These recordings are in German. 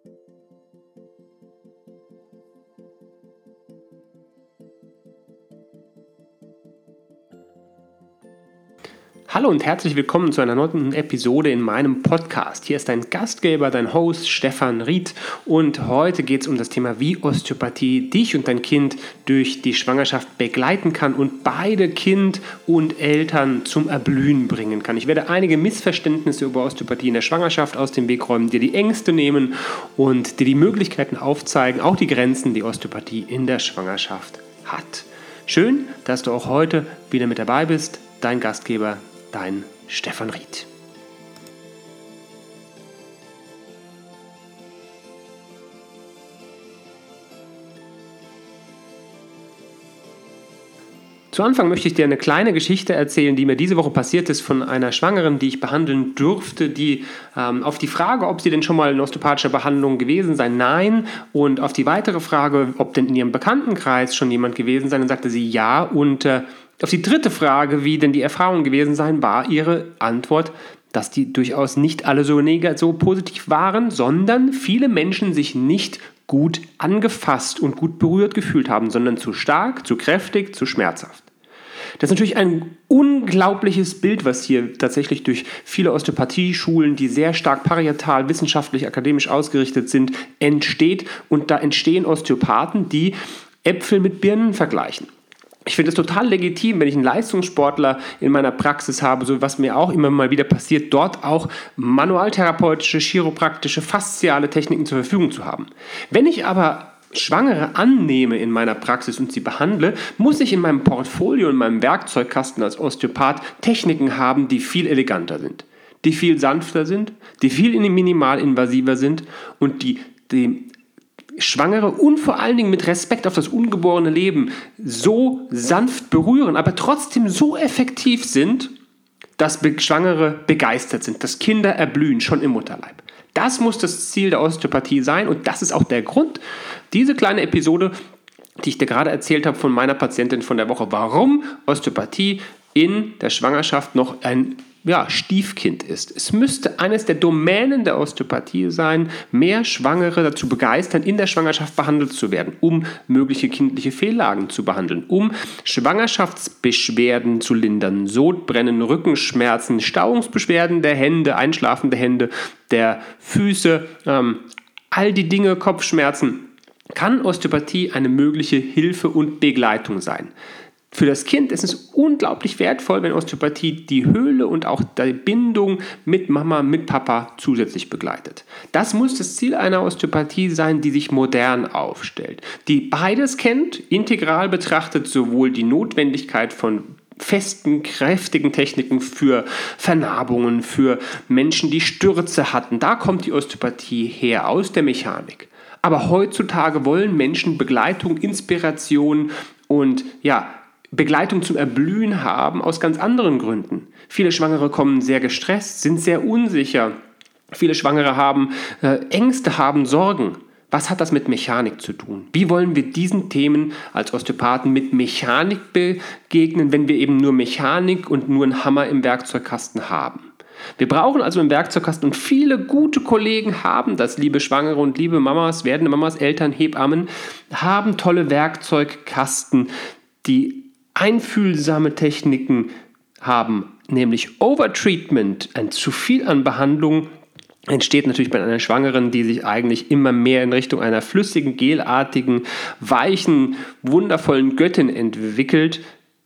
Hallo und herzlich willkommen zu einer neuen Episode in meinem Podcast. Hier ist dein Gastgeber, dein Host Stefan Ried und heute geht es um das Thema, wie Osteopathie dich und dein Kind durch die Schwangerschaft begleiten kann und beide Kind und Eltern zum Erblühen bringen kann. Ich werde einige Missverständnisse über Osteopathie in der Schwangerschaft aus dem Weg räumen, dir die Ängste nehmen und dir die Möglichkeiten aufzeigen, auch die Grenzen, die Osteopathie in der Schwangerschaft hat. Schön, dass du auch heute wieder mit dabei bist. Dein Gastgeber, dein Stefan Ried. Zu Anfang möchte ich dir eine kleine Geschichte erzählen, die mir diese Woche passiert ist von einer Schwangeren, die ich behandeln durfte, die auf die Frage, ob sie denn schon mal in osteopathischer Behandlung gewesen sei, nein. Und auf die weitere Frage, ob denn in ihrem Bekanntenkreis schon jemand gewesen sei, dann sagte sie ja. Und auf die dritte Frage, wie denn die Erfahrungen gewesen seien, war ihre Antwort, dass die durchaus nicht alle so positiv waren, sondern viele Menschen sich nicht gut angefasst und gut berührt gefühlt haben, sondern zu stark, zu kräftig, zu schmerzhaft. Das ist natürlich ein unglaubliches Bild, was hier tatsächlich durch viele Osteopathieschulen, die sehr stark parietal, wissenschaftlich, akademisch ausgerichtet sind, entsteht. Und da entstehen Osteopathen, die Äpfel mit Birnen vergleichen. Ich finde es total legitim, wenn ich einen Leistungssportler in meiner Praxis habe, so was mir auch immer mal wieder passiert, dort auch manualtherapeutische, chiropraktische, fasziale Techniken zur Verfügung zu haben. Wenn ich aber Schwangere annehme in meiner Praxis und sie behandle, muss ich in meinem Portfolio, in meinem Werkzeugkasten als Osteopath Techniken haben, die viel eleganter sind, die viel sanfter sind, die viel minimalinvasiver sind und die Schwangere und vor allen Dingen mit Respekt auf das ungeborene Leben so sanft berühren, aber trotzdem so effektiv sind, dass Schwangere begeistert sind, dass Kinder erblühen, schon im Mutterleib. Das muss das Ziel der Osteopathie sein und das ist auch der Grund, diese kleine Episode, die ich dir gerade erzählt habe von meiner Patientin von der Woche, warum Osteopathie in der Schwangerschaft noch ein Stiefkind ist. Es müsste eines der Domänen der Osteopathie sein, mehr Schwangere dazu begeistern, in der Schwangerschaft behandelt zu werden, um mögliche kindliche Fehllagen zu behandeln, um Schwangerschaftsbeschwerden zu lindern, Sodbrennen, Rückenschmerzen, Stauungsbeschwerden der Hände, einschlafende Hände, der Füße, all die Dinge, Kopfschmerzen, kann Osteopathie eine mögliche Hilfe und Begleitung sein. Für das Kind ist es unglaublich wertvoll, wenn Osteopathie die Höhle und auch die Bindung mit Mama, mit Papa zusätzlich begleitet. Das muss das Ziel einer Osteopathie sein, die sich modern aufstellt, die beides kennt, integral betrachtet, sowohl die Notwendigkeit von festen, kräftigen Techniken für Vernarbungen, für Menschen, die Stürze hatten. Da kommt die Osteopathie her, aus der Mechanik. Aber heutzutage wollen Menschen Begleitung, Inspiration und Begleitung zum Erblühen haben aus ganz anderen Gründen. Viele Schwangere kommen sehr gestresst, sind sehr unsicher. Viele Schwangere haben Ängste, haben Sorgen. Was hat das mit Mechanik zu tun? Wie wollen wir diesen Themen als Osteopathen mit Mechanik begegnen, wenn wir eben nur Mechanik und nur einen Hammer im Werkzeugkasten haben? Wir brauchen also einen Werkzeugkasten und viele gute Kollegen haben das, liebe Schwangere und liebe Mamas, werdende Mamas, Eltern, Hebammen, haben tolle Werkzeugkasten, die einfühlsame Techniken haben, nämlich Overtreatment, ein zu viel an Behandlung entsteht natürlich bei einer Schwangeren, die sich eigentlich immer mehr in Richtung einer flüssigen, gelartigen, weichen, wundervollen Göttin entwickelt.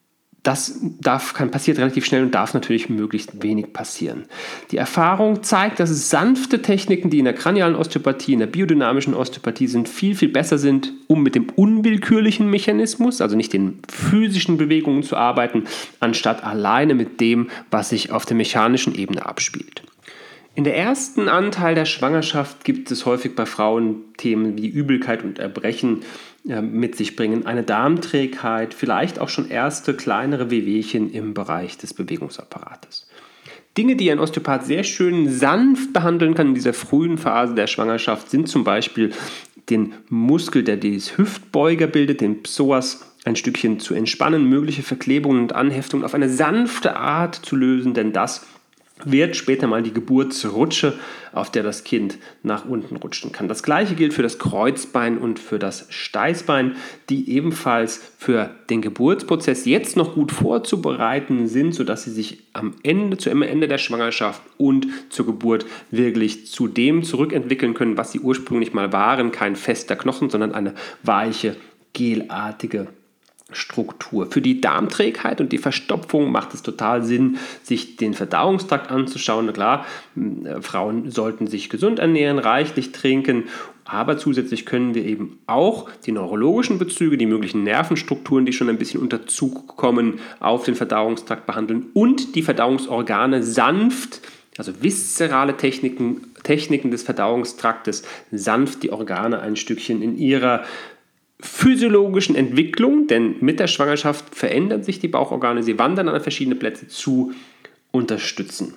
Das passiert relativ schnell und darf natürlich möglichst wenig passieren. Die Erfahrung zeigt, dass es sanfte Techniken, die in der kranialen Osteopathie, in der biodynamischen Osteopathie sind, viel, viel besser sind, um mit dem unwillkürlichen Mechanismus, also nicht den physischen Bewegungen zu arbeiten, anstatt alleine mit dem, was sich auf der mechanischen Ebene abspielt. In der ersten Anteil der Schwangerschaft gibt es häufig bei Frauen Themen wie Übelkeit und Erbrechen mit sich bringen, eine Darmträgheit, vielleicht auch schon erste kleinere Wehwehchen im Bereich des Bewegungsapparates. Dinge, die ein Osteopath sehr schön sanft behandeln kann in dieser frühen Phase der Schwangerschaft, sind zum Beispiel den Muskel, der dieses Hüftbeuger bildet, den Psoas, ein Stückchen zu entspannen, mögliche Verklebungen und Anheftungen auf eine sanfte Art zu lösen, denn das wird später mal die Geburtsrutsche, auf der das Kind nach unten rutschen kann. Das gleiche gilt für das Kreuzbein und für das Steißbein, die ebenfalls für den Geburtsprozess jetzt noch gut vorzubereiten sind, sodass sie sich am Ende der Schwangerschaft und zur Geburt wirklich zu dem zurückentwickeln können, was sie ursprünglich mal waren. Kein fester Knochen, sondern eine weiche, gelartige Struktur. Für die Darmträgheit und die Verstopfung macht es total Sinn, sich den Verdauungstrakt anzuschauen. Na klar, Frauen sollten sich gesund ernähren, reichlich trinken, aber zusätzlich können wir eben auch die neurologischen Bezüge, die möglichen Nervenstrukturen, die schon ein bisschen unter Zug kommen, auf den Verdauungstrakt behandeln und die Verdauungsorgane sanft, also viszerale Techniken des Verdauungstraktes, sanft die Organe ein Stückchen in ihrer physiologischen Entwicklung, denn mit der Schwangerschaft verändern sich die Bauchorgane, sie wandern an verschiedene Plätze zu, unterstützen.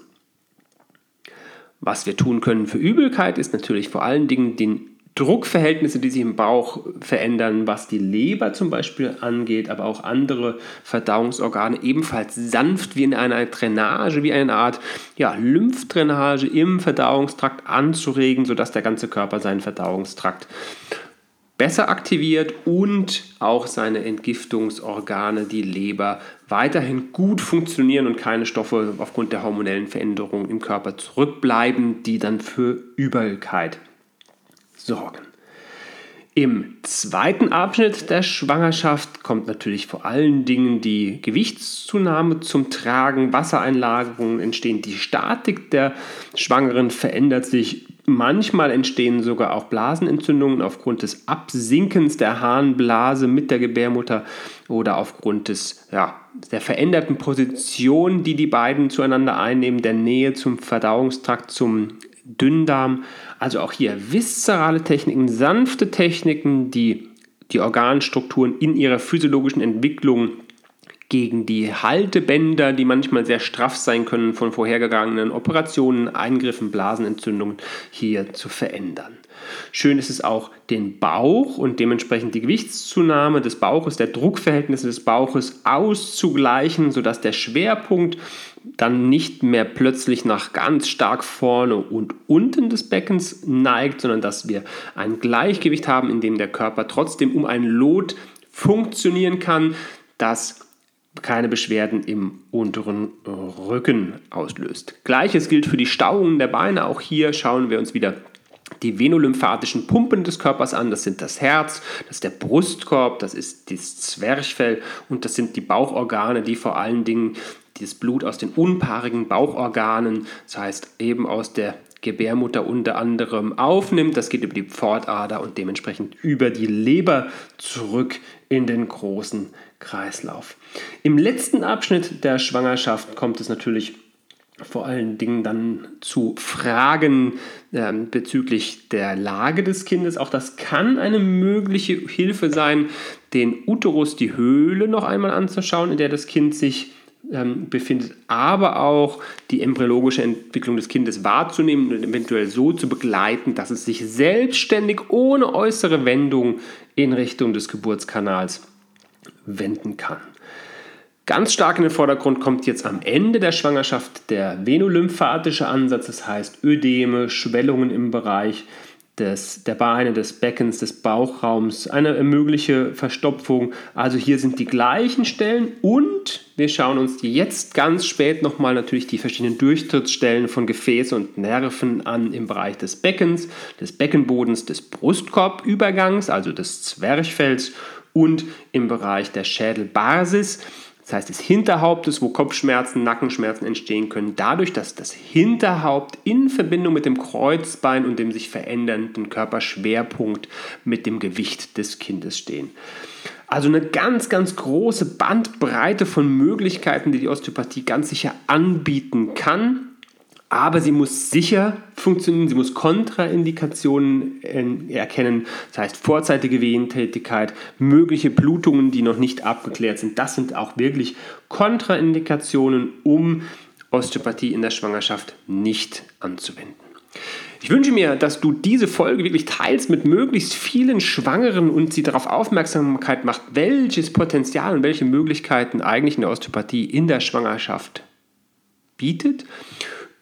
Was wir tun können für Übelkeit ist natürlich vor allen Dingen die Druckverhältnisse, die sich im Bauch verändern, was die Leber zum Beispiel angeht, aber auch andere Verdauungsorgane ebenfalls sanft wie in einer Drainage, wie eine Art Lymphdrainage im Verdauungstrakt anzuregen, sodass der ganze Körper seinen Verdauungstrakt besser aktiviert und auch seine Entgiftungsorgane, die Leber, weiterhin gut funktionieren und keine Stoffe aufgrund der hormonellen Veränderungen im Körper zurückbleiben, die dann für Übelkeit sorgen. Im zweiten Abschnitt der Schwangerschaft kommt natürlich vor allen Dingen die Gewichtszunahme zum Tragen, Wassereinlagerungen entstehen, die Statik der Schwangeren verändert sich. Manchmal entstehen sogar auch Blasenentzündungen aufgrund des Absinkens der Harnblase mit der Gebärmutter oder aufgrund der veränderten Position, die die beiden zueinander einnehmen, der Nähe zum Verdauungstrakt, zum Dünndarm. Also auch hier viszerale Techniken, sanfte Techniken, die die Organstrukturen in ihrer physiologischen Entwicklung gegen die Haltebänder, die manchmal sehr straff sein können von vorhergegangenen Operationen, Eingriffen, Blasenentzündungen, hier zu verändern. Schön ist es auch, den Bauch und dementsprechend die Gewichtszunahme des Bauches, der Druckverhältnisse des Bauches auszugleichen, sodass der Schwerpunkt dann nicht mehr plötzlich nach ganz stark vorne und unten des Beckens neigt, sondern dass wir ein Gleichgewicht haben, in dem der Körper trotzdem um ein Lot funktionieren kann, das keine Beschwerden im unteren Rücken auslöst. Gleiches gilt für die Stauungen der Beine. Auch hier schauen wir uns wieder die venolymphatischen Pumpen des Körpers an. Das sind das Herz, das ist der Brustkorb, das ist das Zwerchfell und das sind die Bauchorgane, die vor allen Dingen das Blut aus den unpaarigen Bauchorganen, das heißt eben aus der Gebärmutter unter anderem aufnimmt. Das geht über die Pfortader und dementsprechend über die Leber zurück in den großen Kreislauf. Im letzten Abschnitt der Schwangerschaft kommt es natürlich vor allen Dingen dann zu Fragen bezüglich der Lage des Kindes. Auch das kann eine mögliche Hilfe sein, den Uterus, die Höhle noch einmal anzuschauen, in der das Kind sich befindet, aber auch die embryologische Entwicklung des Kindes wahrzunehmen und eventuell so zu begleiten, dass es sich selbstständig ohne äußere Wendung in Richtung des Geburtskanals wenden kann. Ganz stark in den Vordergrund kommt jetzt am Ende der Schwangerschaft der venolymphatische Ansatz, das heißt Ödeme, Schwellungen im Bereich der Beine, des Beckens, des Bauchraums, eine mögliche Verstopfung. Also hier sind die gleichen Stellen und wir schauen uns jetzt ganz spät nochmal natürlich die verschiedenen Durchtrittsstellen von Gefäße und Nerven an im Bereich des Beckens, des Beckenbodens, des Brustkorbübergangs, also des Zwerchfells und im Bereich der Schädelbasis. Das heißt des Hinterhauptes, wo Kopfschmerzen, Nackenschmerzen entstehen können, dadurch, dass das Hinterhaupt in Verbindung mit dem Kreuzbein und dem sich verändernden Körperschwerpunkt mit dem Gewicht des Kindes stehen. Also eine ganz, ganz große Bandbreite von Möglichkeiten, die die Osteopathie ganz sicher anbieten kann. Aber sie muss sicher funktionieren, sie muss Kontraindikationen erkennen, das heißt vorzeitige Wehentätigkeit, mögliche Blutungen, die noch nicht abgeklärt sind. Das sind auch wirklich Kontraindikationen, um Osteopathie in der Schwangerschaft nicht anzuwenden. Ich wünsche mir, dass du diese Folge wirklich teilst mit möglichst vielen Schwangeren und sie darauf Aufmerksamkeit macht, welches Potenzial und welche Möglichkeiten eigentlich eine Osteopathie in der Schwangerschaft bietet.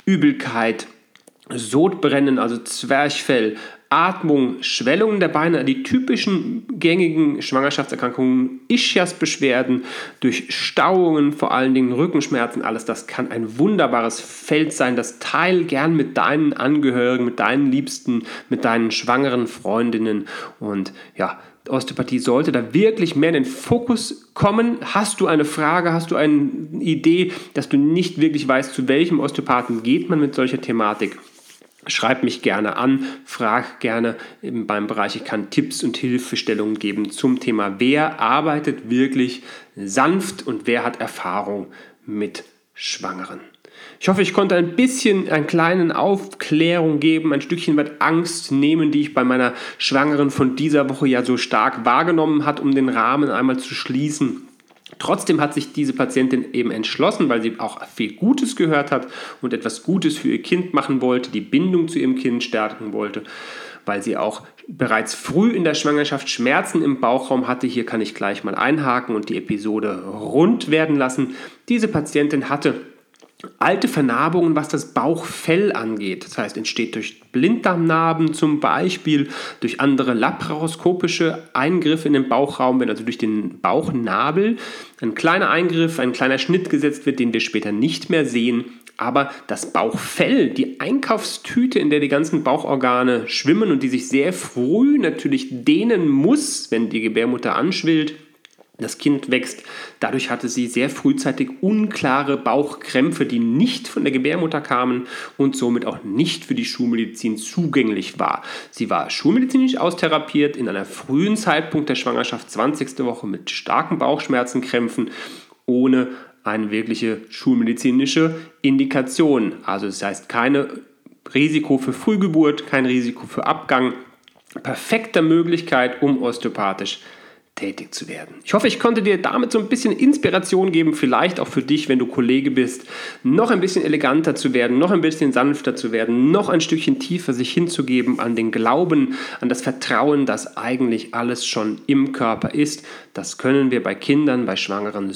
Übelkeit, Sodbrennen, also Zwerchfell, Atmung, Schwellungen der Beine, die typischen gängigen Schwangerschaftserkrankungen, Ischiasbeschwerden, Durchstauungen, vor allen Dingen Rückenschmerzen, alles das kann ein wunderbares Feld sein. Das teil gern mit deinen Angehörigen, mit deinen Liebsten, mit deinen schwangeren Freundinnen. Und ja, Osteopathie sollte da wirklich mehr in den Fokus kommen. Hast du eine Frage, hast du eine Idee, dass du nicht wirklich weißt, zu welchem Osteopathen geht man mit solcher Thematik? Schreib mich gerne an, frag gerne beim Bereich, ich kann Tipps und Hilfestellungen geben zum Thema, wer arbeitet wirklich sanft und wer hat Erfahrung mit Schwangeren. Ich hoffe, ich konnte ein bisschen eine kleine Aufklärung geben, ein Stückchen weit Angst nehmen, die ich bei meiner Schwangeren von dieser Woche ja so stark wahrgenommen hat, um den Rahmen einmal zu schließen. Trotzdem hat sich diese Patientin eben entschlossen, weil sie auch viel Gutes gehört hat und etwas Gutes für ihr Kind machen wollte, die Bindung zu ihrem Kind stärken wollte, weil sie auch bereits früh in der Schwangerschaft Schmerzen im Bauchraum hatte. Hier kann ich gleich mal einhaken und die Episode rund werden lassen. Diese Patientin hatte alte Vernarbungen, was das Bauchfell angeht. Das heißt, entsteht durch Blinddarmnarben zum Beispiel, durch andere laparoskopische Eingriffe in den Bauchraum, wenn also durch den Bauchnabel ein kleiner Eingriff, ein kleiner Schnitt gesetzt wird, den wir später nicht mehr sehen. Aber das Bauchfell, die Einkaufstüte, in der die ganzen Bauchorgane schwimmen und die sich sehr früh natürlich dehnen muss, wenn die Gebärmutter anschwillt, das Kind wächst. Dadurch hatte sie sehr frühzeitig unklare Bauchkrämpfe, die nicht von der Gebärmutter kamen und somit auch nicht für die Schulmedizin zugänglich war. Sie war schulmedizinisch austherapiert in einer frühen Zeitpunkt der Schwangerschaft, 20. Woche, mit starken Bauchschmerzenkrämpfen, ohne eine wirkliche schulmedizinische Indikation. Also das heißt, kein Risiko für Frühgeburt, kein Risiko für Abgang. Perfekte Möglichkeit, um osteopathisch tätig zu werden. Ich hoffe, ich konnte dir damit so ein bisschen Inspiration geben, vielleicht auch für dich, wenn du Kollege bist, noch ein bisschen eleganter zu werden, noch ein bisschen sanfter zu werden, noch ein Stückchen tiefer sich hinzugeben an den Glauben, an das Vertrauen, dass eigentlich alles schon im Körper ist. Das können wir bei Kindern, bei Schwangeren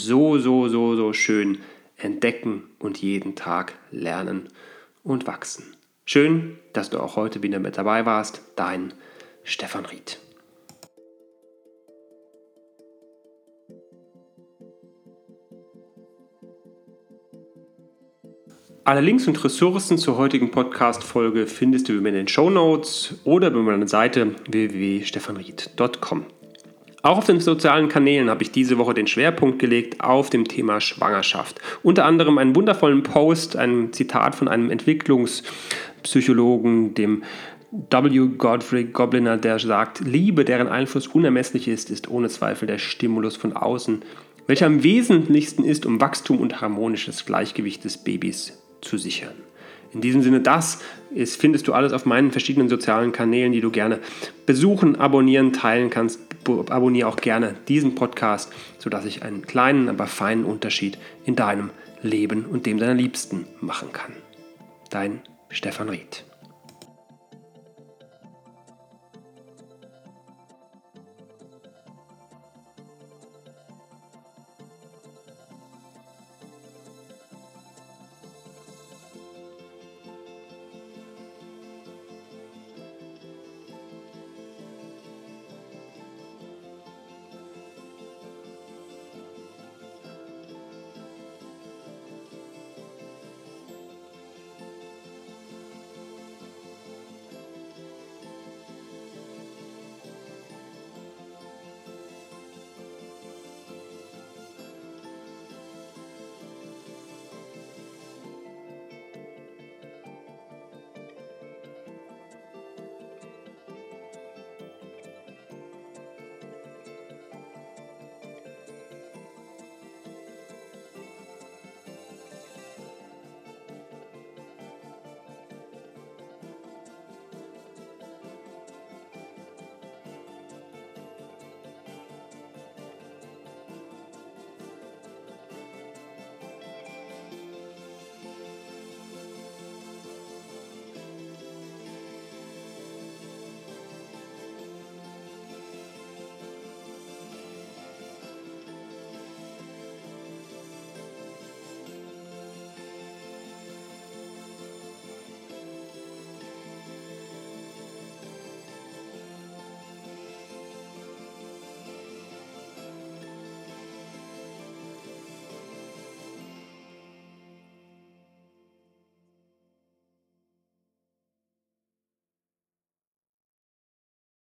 so schön entdecken und jeden Tag lernen und wachsen. Schön, dass du auch heute wieder mit dabei warst. Dein Stefan Ried. Alle Links und Ressourcen zur heutigen Podcast-Folge findest du über in den Shownotes oder über meine Seite www.stefanried.com. Auch auf den sozialen Kanälen habe ich diese Woche den Schwerpunkt gelegt auf dem Thema Schwangerschaft. Unter anderem einen wundervollen Post, ein Zitat von einem Entwicklungspsychologen, dem W. Godfrey Gobliner, der sagt: Liebe, deren Einfluss unermesslich ist, ist ohne Zweifel der Stimulus von außen, welcher am wesentlichsten ist, um Wachstum und harmonisches Gleichgewicht des Babys zu sichern. In diesem Sinne, findest du alles auf meinen verschiedenen sozialen Kanälen, die du gerne besuchen, abonnieren, teilen kannst. Abonniere auch gerne diesen Podcast, sodass ich einen kleinen, aber feinen Unterschied in deinem Leben und dem deiner Liebsten machen kann. Dein Stefan Ried.